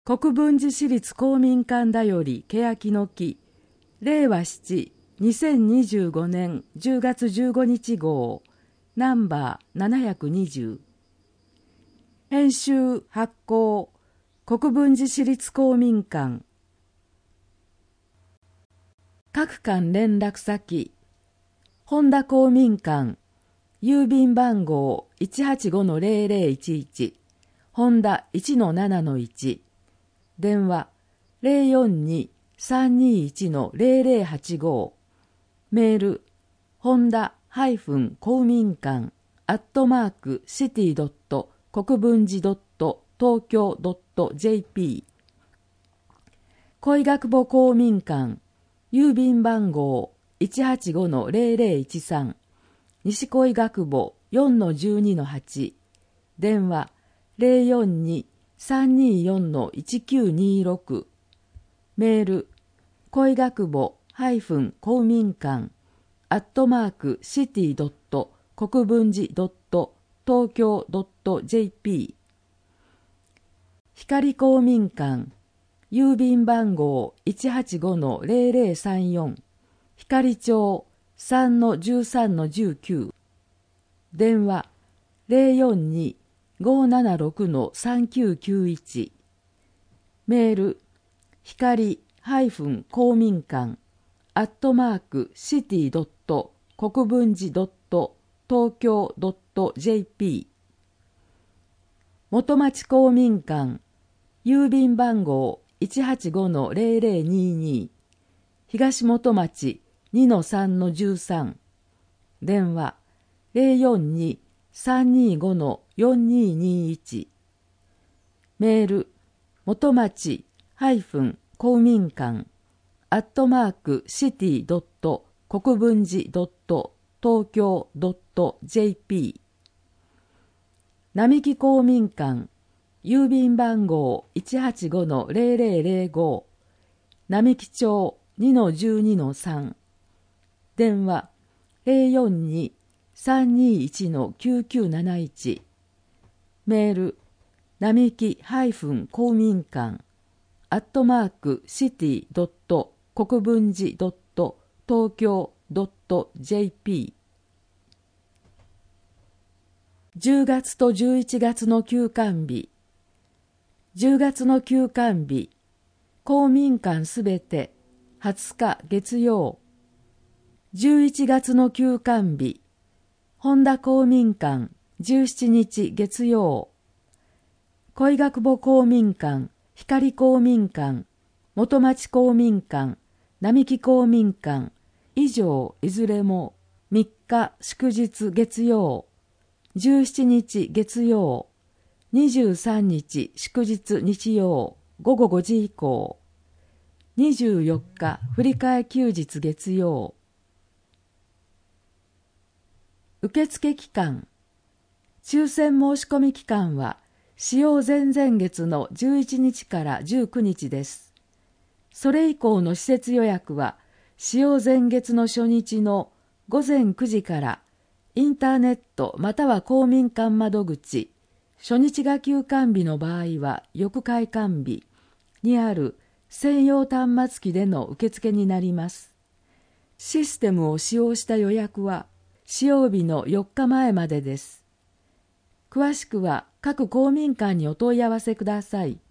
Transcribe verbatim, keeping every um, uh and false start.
国分寺市立公民館だより欅の木れいわななにせんにじゅうごねんじゅうがつじゅうごにち号ナンバーななひゃくにじゅう編集発行国分寺市立公民館各館連絡先本田公民館郵便番号 いちはちごのぜろぜろいちいち 本田 いちのななのいち電話 ゼロよんに さんにいちのぜろぜろはちご メール本田公民館アットマークシティドット国分寺ドット東京ドット ジェーピー 恋学母公民館郵便番号 いちはちごのぜろぜろいちさん 西恋学母 よんのじゅうにのはち 電話 ゼロよんに さんによんのいちきゅうにろく メール恋学母公民館アットマークシティドット国分寺ドット東京ドット ジェーピー 光公民館郵便番号 いちはちごのぜろぜろさんよん 光町 さんのじゅうさんのじゅうきゅう 電話 ゼロよんに ごななろくのさんきゅうきゅういち メール光公民館アットマークシティドット国分寺ドット東京ドット ジェーピー 元町公民館郵便番号 いちはちごのぜろぜろにに 東元町 にのさんのじゅうさん 電話 ゼロよんに さんにごのよんににいち メール元町公民館アットマークシティドット国分寺ドット東京ドット ジェーピー 並木公民館郵便番号 いちはちごのぜろぜろぜろご 並木町 にのじゅうにのさん 電話 ゼロよんに さんにいちのきゅうきゅうなないち メール並木公民館アットマークシティドット国分寺ドット東京ドット ジェーピー じゅうがつとじゅういちがつの休館日じゅうがつの休館日公民館すべてはつか月曜じゅういちがつの休館日本田公民館じゅうしちにち月曜恋学母公民館光公民館元町公民館並木公民館以上いずれもみっか祝日月曜じゅうしちにち月曜にじゅうさんにち祝日日曜ごごごじ以降にじゅうよっか振り替え休日月曜受付期間抽選申し込み期間は使用前々月のじゅういちにちからじゅうくにちです。それ以降の施設予約は使用前月の初日のごぜんくじからインターネットまたは公民館窓口初日が休館日の場合は翌開館日にある専用端末機での受付になります。システムを使用した予約は使用日のよっかまえまでです。詳しくは各公民館にお問い合わせください。